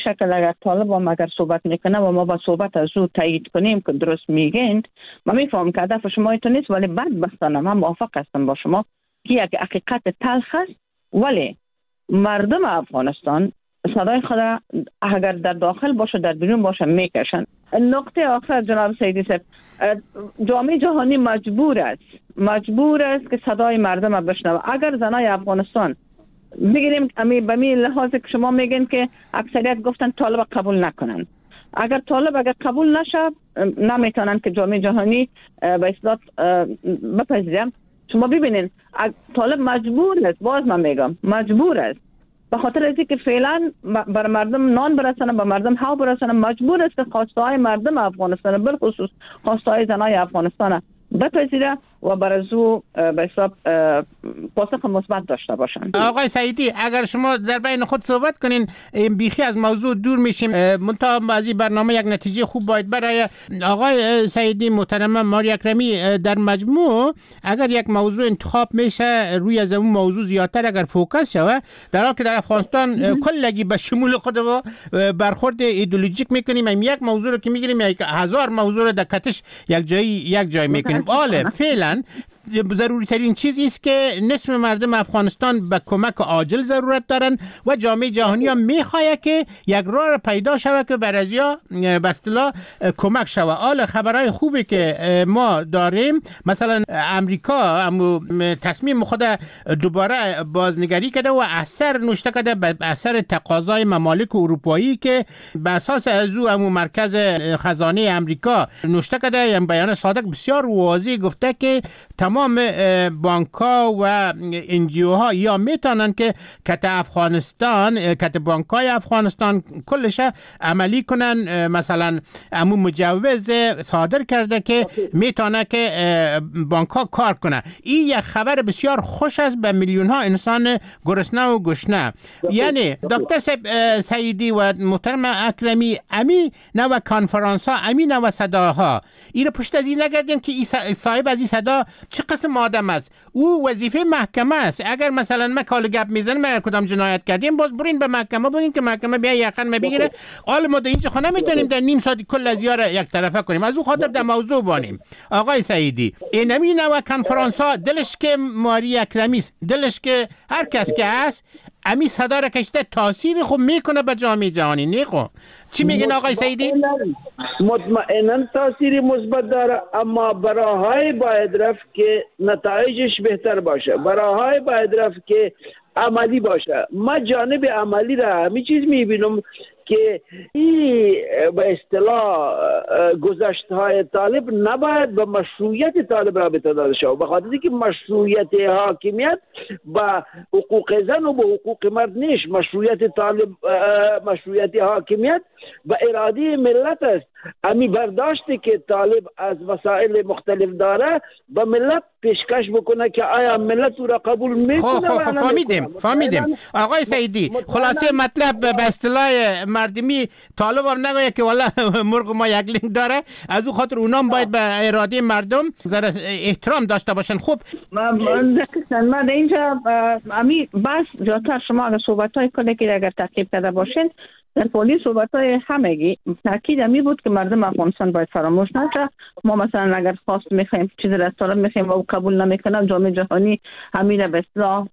شکل اگر طالب هم اگر صحبت میکنه و ما با صحبت از او تایید کنیم که درست میگین، من میفهم که هدف شما تو نیست، ولی بدبختانه من موافق هستم با شما که یک حقیقت تلخ است. ولی مردم افغانستان صدای خود اگر در داخل باشه در بیرون باشه میکشن. نقطه آخر جناب سیدی صاحب، جامعه جهانی مجبور است که صدای مردم را بشنوه. اگر زنای افغانستان بگیریم به می لحاظ که شما میگین که اکثریت گفتن طالب قبول نکنن، اگر طالب قبول نشه نمیتونن که جامعه جهانی به اصطلاح بپذیرن. شما ببینین طالب مجبور است، باز من میگم مجبور است، به خاطر از اینکه فعلا بر مردم نان برسانه، به مردم هوا برسانه، مجبور است که خواسته های مردم افغانستان بالخصوص خواسته های زنای افغانستان بپذیره و برای او به حساب پاسخ مثبت داشته باشند. آقای سعیدی، اگر شما در بین خود صحبت کنین، بیخی از موضوع دور میشیم، منتها از این برنامه یک نتیجه خوب باید برای آقای سعیدی محترم ماری اکرمی. در مجموع اگر یک موضوع انتخاب میشه روی از اون موضوع زیادتر اگر فوکس شوه، در حالی که در افغانستان کلگی به شمول خود و برخورد ایدئولوژیک میکنیم، یک موضوع رو که میگیریم یک هزار موضوع رو در کتش یک جای میکنیم. آله فعلا ضروری ترین چیزی است که نصف مردم افغانستان به کمک عاجل ضرورت دارن و جامعه جهانی هم میخواه که یک راه پیدا شود که بر ازیا به اصطلاح کمک شود. حالا خبرهای خوبی که ما داریم، مثلا امریکا تصمیم خود دوباره بازنگری کرده و اثر نوشته کرده به اثر تقاضای ممالک اروپایی که به اساس از او مرکز خزانه امریکا نوشته کرده، یعنی بیان صادق بسیار واضح گفته که تمام بانک‌ها و انجیوها یا میتونن که کت بانک‌های افغانستان کلش عملی کنن. مثلا مجوز صادر کرده که میتونه که بانک‌ها کار کنه. این یک خبر بسیار خوش است به میلیون‌ها انسان گرسنه و گشنه. یعنی دکتر سعیدی و محترم اکرمی، امی نو کانفرانس ها، امی نو صداها، این رو پشت از این نگردیم که صاحب از این صدا چه قسم آدم است. او وظیفه محکمه است. اگر مثلا ما کال گپ میزنیم ما کدام جنایت کردیم، باز برین به محکمه بگین که محکمه بیا یقین ما بگیره. حالا ما اینجا خو نمیتونیم در نیم ساعت کل از یار یک طرفه کنیم. از او خاطر در موضوع بانیم. آقای سعیدی، اینمی نو کنفرانس ها دلش که ماری اکرمی است، دلش که هر کس که هست امی صدا را کشته تاثیر خوب میکنه به جامعه جهانی. نیخو چی میگن آقای سعیدی؟ مطمئنا تاثیر مثبت داره، اما براهای باید رفت که نتایجش بهتر باشه، براهای باید رفت که عملی باشه. ما جانب عملی را همین چیز میبینم که این به اصطلاح گذشته‌های طالب نباید به مشروعیت طالب رابطه داده شود، به خاطر اینکه مشروعیت حاکمیت با حقوق زن و به حقوق مرد نیست. مشروعیت طالب، مشروعیت حاکمیت به اراده ملت است. امی برداشتی که طالب از مسائل مختلف داره به ملت پیشکش بکنه که آیا ملت او را قبول میکنه. فهمیدیم آقای سعیدی. خلاصه مطلب به اصطلاح مردمی طالب هم نگوید که والله مرغ ما یک لنگ داره، از او خاطر اونام باید به اراده مردم ذره احترام داشته باشن. خوب من اینجا امی بس جاتر شما اگر صحبت‌های کلی که اگر تعقیب کرده باشین، در پلیس صحبت‌های همگی تاکید می بود که مردم افغانستان باید فراموش نشه. ما مثلا اگر خواست می‌خوایم چیزی را طالب می‌خوایم و قبول نمی‌کنه، جامعه جهانی همین به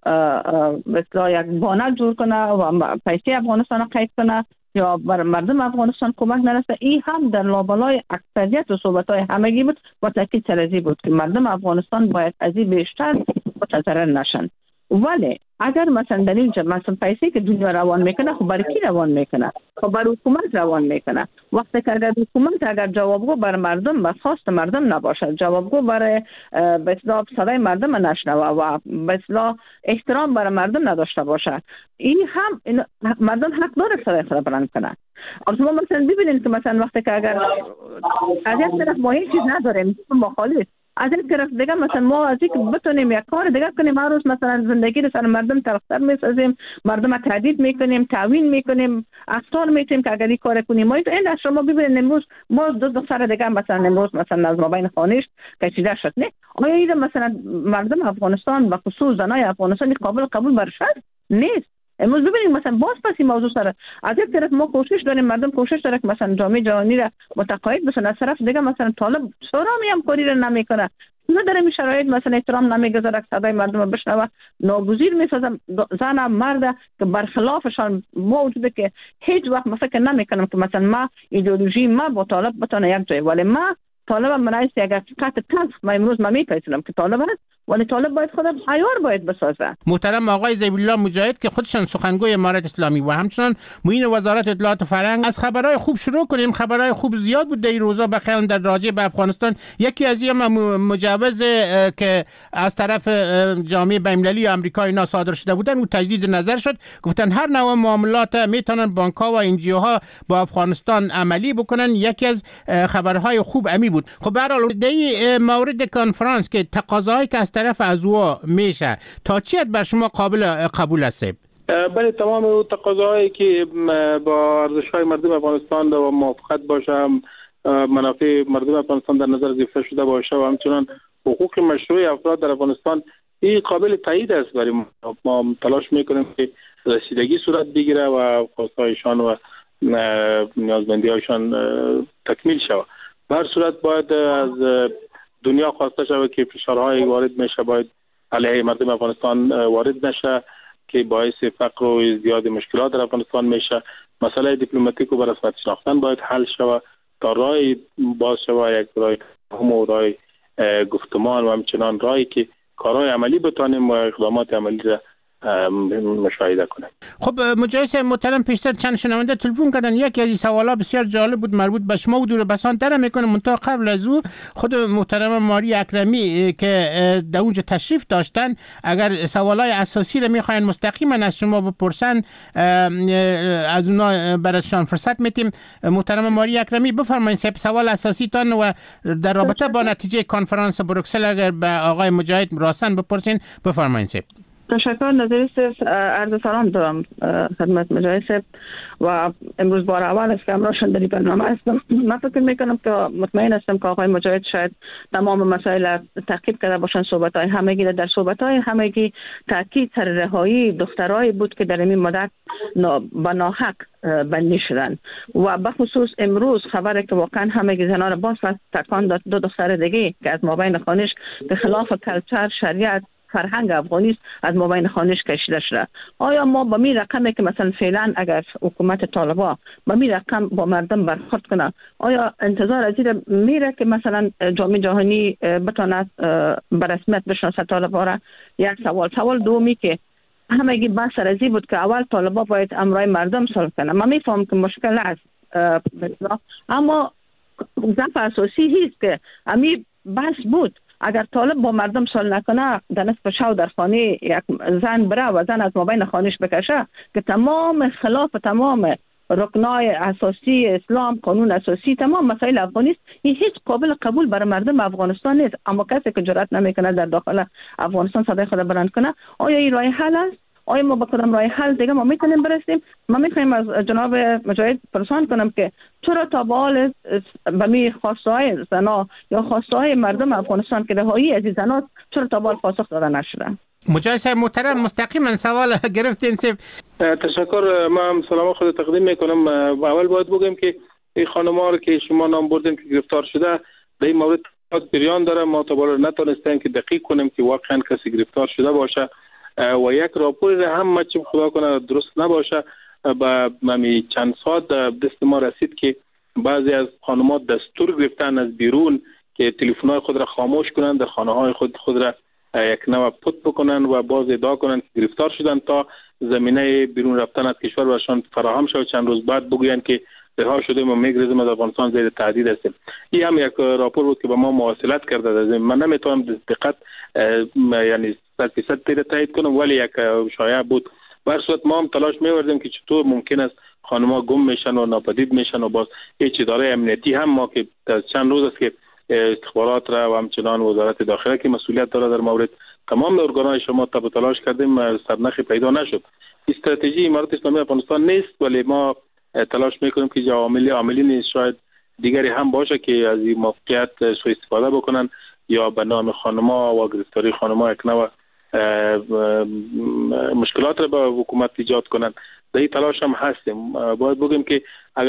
اصلاح یک بانک جور کنه و پیسه افغانستان را قید کنه یا بر مردم افغانستان کمک نرسه. این هم در لابلای اکثریت و صحبت‌های همگی بود و تاکید سرازی بود که مردم افغانستان باید از این بیشتر متضرر نشن. ولی اگر مثلا در اینجا مثلا پیسه که دنیا روان میکنه، خب برای کی روان میکنه؟ خب برای حکومت روان میکنه. وقتی که اگر حکومت اگر جوابگو بر مردم و خواست مردم نباشه، جوابگو برای به اصطلاح صدای مردم نشنوه و به اصطلاح احترام برای مردم نداشته باشه، این هم مردم حق داره صدای خود بلند کنه. اما مثلا ببینید که مثلا وقتی که اگر از یک طرف ما هیچ چیز نداریم مخالف، از این طرف دیگه مثلا ما از اینکه بتونیم یک کار دیگه کنیم، هر روز مثلا زندگی رو سر مردم تلختر میسازیم، مردم رو تهدید میکنیم، تعوین میکنیم، اخطار میتیم که اگر این کار کنیم ما این از شما ببینید امروز ما دو دختر دیگه مثلا امروز مثلا از مابین خانش که چیزا شد. نه آیا این مثلا مردم افغانستان و خصوص زنای افغانستان قابل قبول برش نیست؟ امروز ببینید مثلا باز پس این موضوع سره از یک طرف ما کوشش داریم، مردم کوشش داره که مثلا جامعه جهانی را متقاعد بسن، از طرف دیگه مثلا طالب سرامی هم کاری را نمیکنه، نه در این شرایط مثلا احترام نمیگذاره که صدای مردم رو بشنوه، ناگزیر میسازم زن مرد که برخلافشان موجوده که هیچ وقت ما فکر نمیکنم که مثلا ما ایدئولوژی ما با طالب بتونه یک جای، ولی ما طالب من رئیس اگر قطع تلخ ما امروز ما میپذیرم که طالب است، ولی طالب باید خودم عیار باید بسازه. محترم آقای ذبیح الله مجاهد که خودشان سخنگوی امارت اسلامی و همچنان معین وزارت اطلاعات و فرهنگ، از خبرهای خوب شروع کنیم. خبرهای خوب زیاد بود در این روزا بخیرم در راجع به افغانستان. یکی از این مجوز که از طرف جامعه بین‌المللی آمریکا اینا صادر شده بودن و تجدید نظر شد، گفتن هر نوع معاملات میتونن بانک‌ها و انجیوها با افغانستان عملی بکنن. یکی از خبرهای خوب امی بود. خب به هر حال در مورد کنفرانس که تقاضاهایی که از طرف عضوها میشه تا چی حد بر شما قابل قبول است؟ بله، تمام تقاضاهایی که با ارزش‌های مردم افغانستان و موافقت باشه، منافع مردم افغانستان در نظر گرفته شده باشه و همچنان حقوق مشروع افراد در افغانستان، این قابل تایید است. برای ما تلاش میکنیم که رسیدگی صورت بگیره و خواستهایشان و نیازمندی‌هایشان تکمیل شود. به هر صورت باید از دنیا خواسته شود که فشارهای وارد میشه باید علیه مردم افغانستان وارد نشه که باعث فقر و زیاد مشکلات در افغانستان میشه. مسئله دیپلماتیک و به رسمیت شناختن باید حل شود تا راه باز شود، یک راه تفاهم و راه گفتمان و همچنان راهی که کارهای عملی بتانیم و اقدامات عملی را مشاهده کنیم. خب مجاهد محترم، پیشتر چند شنونده تلفن کردن، یکی از این سوالا بسیار جالب بود، مربوط به شما و دور بسان در میکنه. منتها قبل از او خود محترم ماری اکرمی که در اونجا تشریف داشتن، اگر سوالای اساسی رو میخواین مستقیما از شما بپرسن از اونا براشون فرصت میتیم. محترم ماری اکرمی بفرمایید سوال اساسی تان و در رابطه با نتیجه کنفرانس بروکسل اگر به آقای مجاهد راسن بپرسین بفرمایید. تشکر. نظری صاحب، عرض سلام دارم خدمت مجاهد صاحب و امروز بار اول است که امروزشان در این برنامه هستم. من فکر میکنم که مطمئن هستم که آقای مجاهد شاید تمام مسائل تعقیب کرده باشن. صحبت‌های همگی در صحبت‌های همگی تاکید سر رهایی دخترایی بود که در این مدت به ناحق بندی شدن و به خصوص امروز خبره که واقعا همگی زنان باز تکان داد. دو دختر دیگه که از مابین خانش به خلاف کلچر شریعت فرهنگ افغانی است از مابین خانش کشیده شده. آیا ما با می رقمی که مثلا فعلا اگر حکومت طالبا با می رقم با مردم برخورد کنه، آیا انتظار از این میره که مثلا جامعه جهانی بتواند به رسمیت بشناسه طالبا را؟ یک سوال دومی که همگی بحث رزی بود که اول طالبا باید امرای مردم صلح کنه. من میفهم که مشکل است، اما ضعف اساسی هیست که امی بحث بود اگر طالب با مردم صلح نکنه در نصف شو در خانه یک زن بره و زن از مابین خانش بکشه که تمام خلاف تمام رکنای اساسی اسلام، قانون اساسی، تمام مسائل افغانی است، این هیچ قابل قبول برای مردم افغانستان نیست. اما کسی که جرأت نمیکنه در داخل افغانستان صدای خود بلند کنه، آیا این راه حل است؟ آیا ما با کدام راه حل دیگه ما میتونیم برسیم؟ ما میخوایم از جناب مجاهد پرسان کنم که چرا تا به حال به می خواستهای زنا یا خواستهای مردم افغانستان که رهایی از زنا چرا تا به حال پاسخ داده نشده؟ مجاهد صاحب محترم مستقیما سوال گرفتین. تشکر. ما هم سلام خود تقدیم میکنم. اول باید بگم که این خانم‌ها رو که شما نام بردین که گرفتار شده در این مورد بریان داره. ما تا بالا نتونستیم که دقیق کنیم که واقعا کسی گرفتار شده باشه و یک راپور هم چه خدا کنه درست نباشه. با چند ساعت دست ما رسید که بعضی از خانم‌ها دستور گرفتن از بیرون که تلفن‌های خود را خاموش کنن، در خانه‌های خود را یک نوع پت بکنن و باز ادعا کنن که گرفتار شدن تا زمینه بیرون رفتن از کشور برشان فراهم شود. چند روز بعد بگویند که رها شدیم و میگریزیم از افغانستان زیر تهدید هستیم. این هم یک راپور بود که با ما مواصلت کرده. من نمیتونم دقت یعنی 100% تایید کنم، ولی یک شایعه بود. بر صورت ما هم تلاش می‌وردیم که چطور ممکن است خانم‌ها گم میشن و ناپدید میشن و باز هیچ اداره امنیتی هم ما که چند روز است که استخبارات را و همچنان وزارت داخله که مسئولیت داره در مورد تمام ارگان‌های شما تلاش کردیم، سرنخی پیدا نشد. استراتژی امارت اسلامی افغانستان نیست، ولی ما تلاش میکنیم که عاملین شاید دیگری هم باشه که از این موقعیت سوء استفاده بکنن یا به نام خانم‌ها و گرفتاری خانم‌ها یک نوع مشکلات را به حکومت ایجاد کنند. در این تلاش هم هستیم. باید بگیم که